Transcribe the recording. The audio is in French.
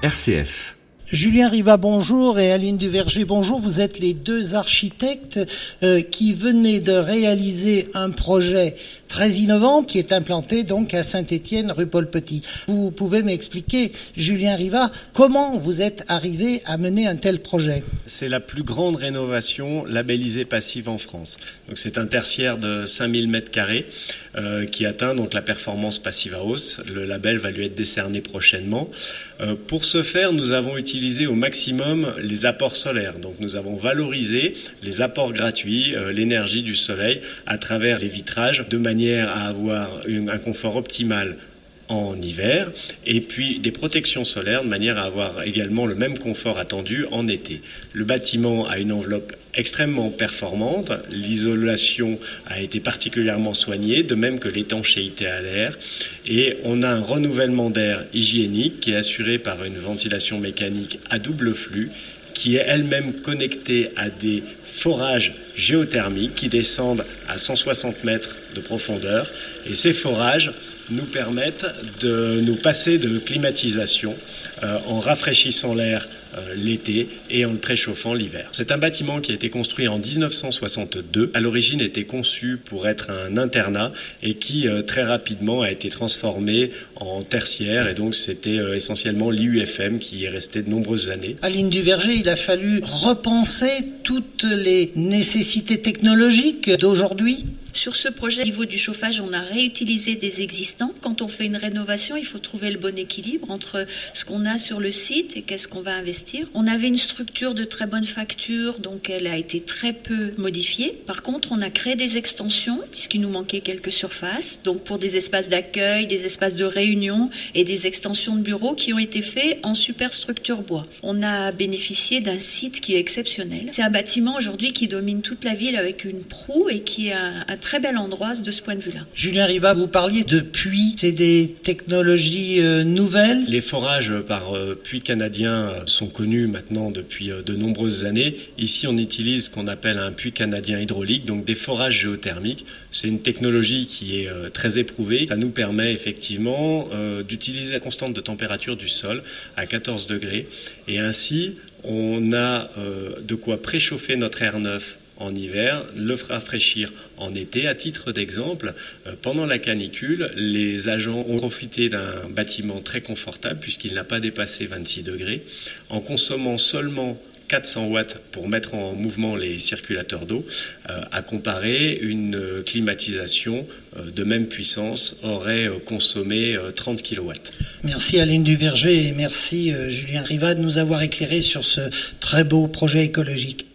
RCF. Julien Riva, bonjour, et Aline Duverger, bonjour. Vous êtes les deux architectes qui venaient de réaliser un projet très innovant qui est implanté donc à Saint-Étienne, rue Paul Petit. Vous pouvez m'expliquer, Julien Riva, comment vous êtes arrivé à mener un tel projet ? C'est la plus grande rénovation labellisée passive en France. Donc c'est un tertiaire de 5000 m2 qui atteint donc la performance Passive House. Le label va lui être décerné prochainement. Pour ce faire, nous avons utilisé au maximum les apports solaires. Donc nous avons valorisé les apports gratuits, l'énergie du soleil à travers les vitrages de manière à avoir un confort optimal en hiver, et puis des protections solaires de manière à avoir également le même confort attendu en été. Le bâtiment a une enveloppe extrêmement performante, l'isolation a été particulièrement soignée, de même que l'étanchéité à l'air, et on a un renouvellement d'air hygiénique qui est assuré par une ventilation mécanique à double flux, qui est elle-même connectée à des forages géothermiques qui descendent à 160 mètres de profondeur, et ces forages nous permettent de nous passer de climatisation en rafraîchissant l'air l'été et en le préchauffant l'hiver. C'est un bâtiment qui a été construit en 1962. À l'origine, était conçu pour être un internat et qui très rapidement a été transformé en tertiaire, et donc c'était essentiellement l'IUFM qui y est resté de nombreuses années. Aline Duverger, il a fallu repenser toutes les nécessités technologiques d'aujourd'hui. Sur ce projet, au niveau du chauffage, on a réutilisé des existants. Quand on fait une rénovation, il faut trouver le bon équilibre entre ce qu'on a sur le site et qu'est-ce qu'on va investir. On avait une structure de très bonne facture, donc elle a été très peu modifiée. Par contre, on a créé des extensions, puisqu'il nous manquait quelques surfaces, donc pour des espaces d'accueil, des espaces de réunion et des extensions de bureaux qui ont été faits en superstructure bois. On a bénéficié d'un site qui est exceptionnel. C'est un bâtiment aujourd'hui qui domine toute la ville avec une proue et qui est un très bel endroit de ce point de vue-là. Julien Riva, vous parliez de puits, c'est des technologies nouvelles. Les forages par puits canadien sont connus maintenant depuis de nombreuses années. Ici, on utilise ce qu'on appelle un puits canadien hydraulique, donc des forages géothermiques. C'est une technologie qui est très éprouvée. Ça nous permet effectivement d'utiliser la constante de température du sol à 14 degrés. Et ainsi, on a de quoi préchauffer notre air neuf en hiver, le rafraîchir en été. À titre d'exemple, pendant la canicule, les agents ont profité d'un bâtiment très confortable puisqu'il n'a pas dépassé 26 degrés, en consommant seulement 400 watts pour mettre en mouvement les circulateurs d'eau, à comparer une climatisation de même puissance aurait consommé 30 kW. Merci Aline Duverger et merci Julien Riva de nous avoir éclairé sur ce très beau projet écologique.